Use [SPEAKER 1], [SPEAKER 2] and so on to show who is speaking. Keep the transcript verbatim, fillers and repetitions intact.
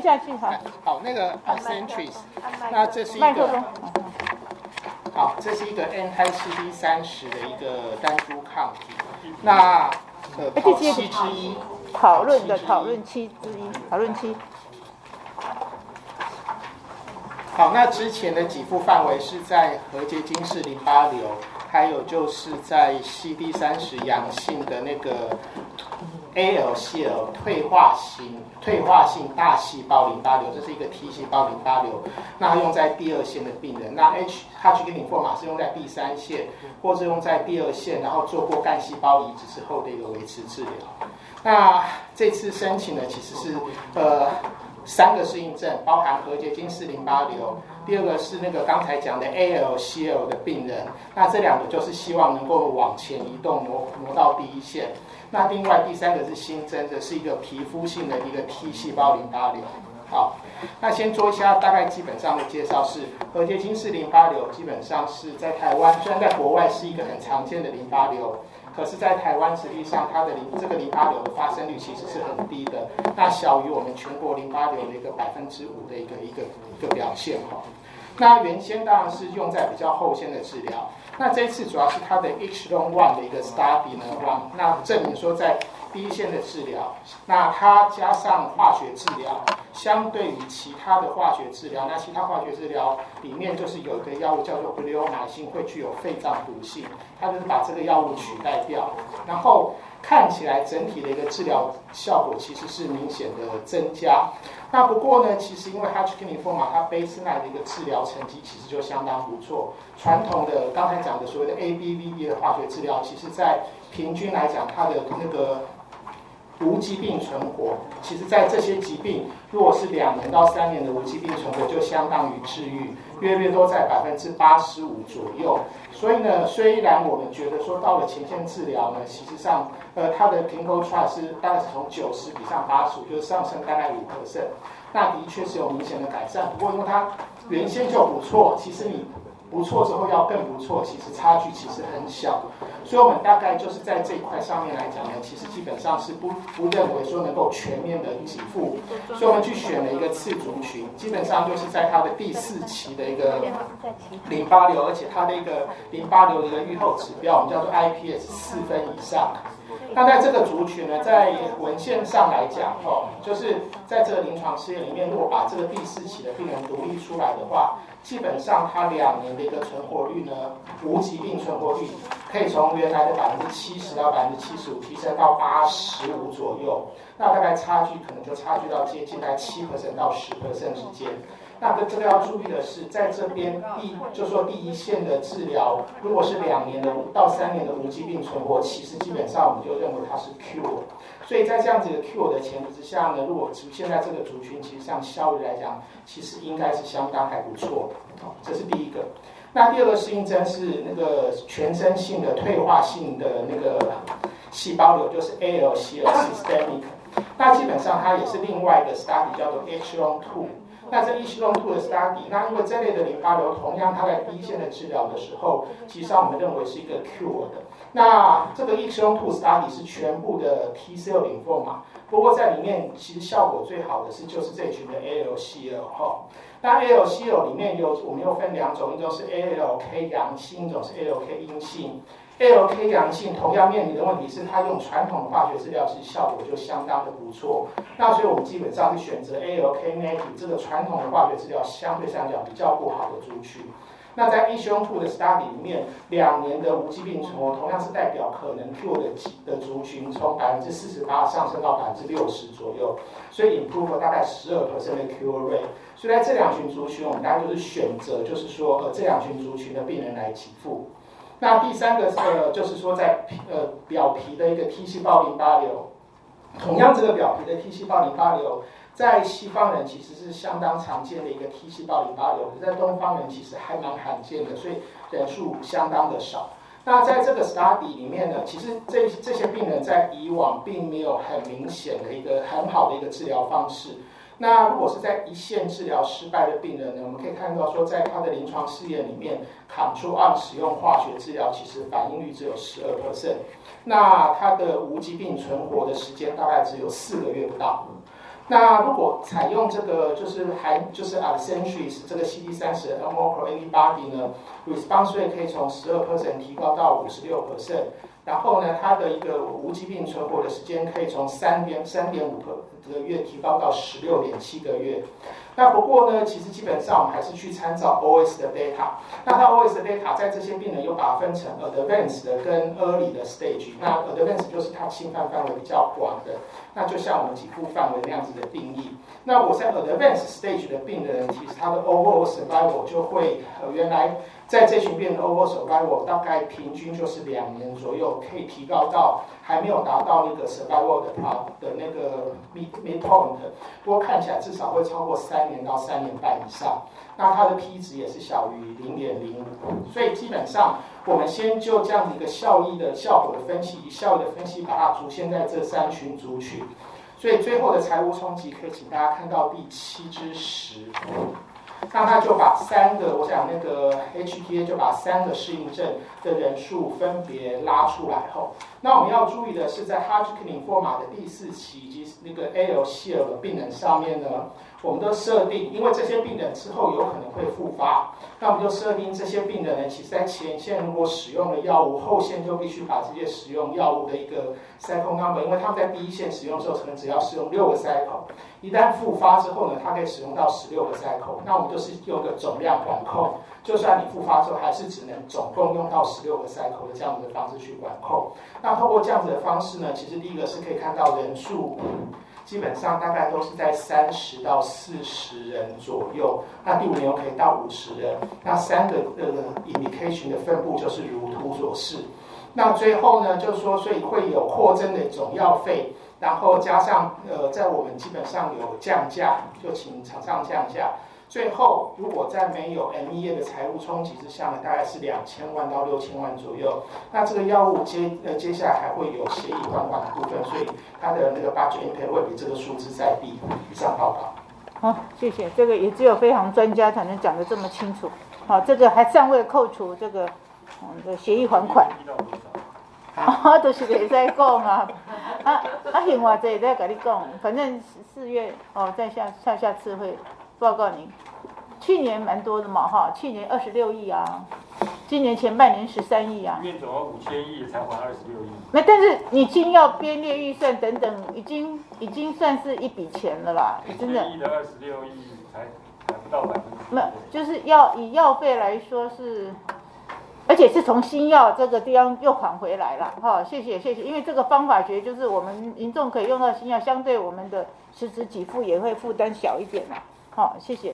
[SPEAKER 1] 下去好。
[SPEAKER 2] 好，那个 Accentrix， 那这是一个，好，这是一个 anti-C D 三十的一个单株抗体。那呃，跑七之一，
[SPEAKER 1] 讨论的讨论七之一，讨论七。
[SPEAKER 2] 好，那之前的几副范围是在核结晶式淋巴瘤，还有就是在 C D 三十阳性的那个 A L C L 退化型退化性大细胞淋巴瘤，这是一个 T 细胞淋巴瘤，那用在第二线的病人。那 H Hodgkin lymphoma 是用在第三线，或是用在第二线，然后做过干细胞移植之后的一个维持治疗。那这次申请呢，其实是呃。三个适应症，包含核结晶式淋巴瘤，第二个是那个刚才讲的 A L C L 的病人，那这两个就是希望能够往前移动，挪挪到第一线。那另外第三个是新增的，是一个皮肤性的一个 T 细胞淋巴瘤。好，那先做一下大概基本上的介绍是，核结晶式淋巴瘤基本上是在台湾，虽然在国外是一个很常见的淋巴瘤。可是，在台湾实际上，它的淋这个淋巴瘤的发生率其实是很低的，那小于我们全国淋巴瘤的一个百分之五的一个一个一个表现哈。那原先当然是用在比较后线的治疗，那这一次主要是它的 H L O N G 一的一个 study 呢，往那证明说在第一线的治疗，那它加上化学治疗，相对于其他的化学治疗，那其他化学治疗里面就是有一个药物叫做 bleomycin 会具有肺脏毒性，它就是把这个药物取代掉，然后看起来整体的一个治疗效果其实是明显的增加。那不过呢，其实因为 Hodgkin lymphoma 它 baseline 的一个治疗成绩其实就相当不错。传统的刚才讲的所谓的 A B V B 的化学治疗，其实在平均来讲，它的那个无疾病存活，其实在这些疾病，如果是两年到三年的无疾病存活，就相当于治愈，约略都在百分之八十五左右。所以呢，虽然我们觉得说到了前线治疗呢，其实上，呃，它的 clinical trial 是大概是从九十比上八十五，就是上升大概五 percent， 那的确是有明显的改善。不过因为它原先就不错，其实你不错之后要更不错，其实差距其实很小。所以我们大概就是在这一块上面来讲呢，其实基本上是不不认为说能够全面的给付，所以我们去选了一个次族群，基本上就是在它的第四期的一个淋巴瘤，而且它的一个淋巴瘤的一个预后指标，我们叫做 I P S 四分以上。那在这个族群呢，在文献上来讲，哦，就是在这个临床试验里面，如果把这个第四期的病人独立出来的话，基本上它两年的一个存活率呢，无疾病存活率可以从原来的百分之七十到百分之七十五提升到八十五左右，那大概差距可能就差距到接近在七 percent 到十 percent 之间。那个这个要注意的是，在这边第就说第一线的治疗，如果是两年的到三年的无疾病存活，其实基本上我们就认为它是 cure。所以在这样子的 cure 的前提之下呢，如果现在这个族群，其实上效率来讲，其实应该是相当还不错。好，这是第一个。那第二个适应症是那个全身性的退化性的那个细胞瘤，就是 A L C L systemic。那基本上它也是另外一个 study 叫做 H L O N G 二。那这 H L O N G 二的 study， 那因为这类的淋巴瘤，同样它在第一线的治疗的时候，其实上我们认为是一个 cure 的。那这个 H L O N G 二 study 是全部的 T cell lymphoma， 不过在里面其实效果最好的是就是这群的 A L C L 哈。那 A L C L 里面有我们又分两种，一种是 A L K 阳性，一种是 A L K 阴性。A L K 阳性同样面临的问题是，它用传统的化学治疗其实效果就相当的不错。那所以我们基本上是选择 A L K negative 这个传统的化学治疗相对上讲比较不好的族群。那在 H L O N G 二的 study 里面，两年的无疾病存活同样是代表可能 cure 的的族群，从百分之四十八上升到百分之六十左右，所以 improve 了大概十二 percent 的 cure rate。所以在这两群族群，我们大概就是选择，就是说呃这两群族群的病人来给付。那第三个呃，就是说在呃表皮的一个 T 细胞淋巴瘤，同样这个表皮的 T 细胞淋巴瘤，在西方人其实是相当常见的一个 T 细胞淋巴瘤，可是在东方人其实还蛮罕见的，所以人数相当的少。那在这个 study 里面呢，其实这这些病人在以往并没有很明显的一个很好的一个治疗方式。那如果是在一线治疗失败的病人呢，我们可以看到说，在他的临床试验里面 ，Control arm 使用化学治疗，其实反应率只有 百分之十二， 那他的无疾病存活的时间大概只有四个月不到。 那如果采用这个就是含就是 Alcentric 这个 C D 三十 monoclonal antibody 呢 ，response rate 可以从 百分之十二 提高到 百分之五十六。然后呢，它的一个无疾病存活的时间可以从三点三点五个月提高到十六点七个月。那不过呢，其实基本上我们还是去参照 O S 的 data。那它 O S 的 data 在这些病人又把它分成 advanced 的跟 early 的 stage。那 advanced 就是它侵犯范围比较广的，那就像我们给付范围那样子的定义。那我在 advanced stage 的病人，其实他的 overall survival 就会呃原来。在这群病人的 overall survival 大概平均就是两年左右，可以提高到还没有达到那个 survival 的 part 的那个 mid midpoint， 不过看起来至少会超过三年到三年半以上。那它的 P 值也是小于零点零五，所以基本上我们先就这样的一个效益的效果的分析，以效益的分析把它逐现在这三群族群。所以最后的财务冲击可以请大家看到第七至十。那他就把三个，我想那个 H T A 就把三个适应症的人数分别拉出来后，那我们要注意的是，在 Hodgkin lymphoma 的第四期以及那个 A L C L 的病人上面呢，我们都设定，因为这些病人之后有可能会复发，那我们就设定这些病人呢，其实在前线如果使用了药物，后线就必须把这些使用药物的一个 cycle number， 因为他们在第一线使用的时候，可能只要使用六个 cycle。一旦复发之后呢，它可以使用到十六个 cycle， 那我们就是用个总量管控，就算你复发之后，还是只能总共用到十六个 cycle 的这样子的方式去管控。那透过这样子的方式呢，其实第一个是可以看到人数，基本上大概都是在三十到四十人左右。那第五年可以到五十人。那三个呃 indication 的分布就是如图所示。那最后呢，就是说，所以会有扩增的总药费。然后加上呃，在我们基本上有降价，就请厂商降价。最后，如果在没有 M E A 的财务冲击之下呢，大概是两千万到六千万左右。那这个药物接呃接下来还会有协议还款的部分，所以它的那个 budget impact 会比这个数字再低。以上报告。
[SPEAKER 1] 好，谢谢。这个也只有非常专家才能讲得这么清楚。好，这个还尚未扣除这个嗯的协议还款。啊，就是袂使讲啊，啊啊，另外这再跟你讲，反正四月哦，在下下下次会报告您。去年蛮多的嘛哈，去年二十六亿啊，今年前半年十三亿啊。院总共五千亿才还二十六亿。没，但是你经要编列预算等等，已经已经算是一笔钱了啦，真的。亿的二十六亿才还不到百分之。没，就是要以药费来说是。而且是从新药这个地方又还回来了，哈，谢谢谢谢，因为这个方法学就是我们民众可以用到新药，相对我们的实质给付也会负担小一点啦，好，谢谢。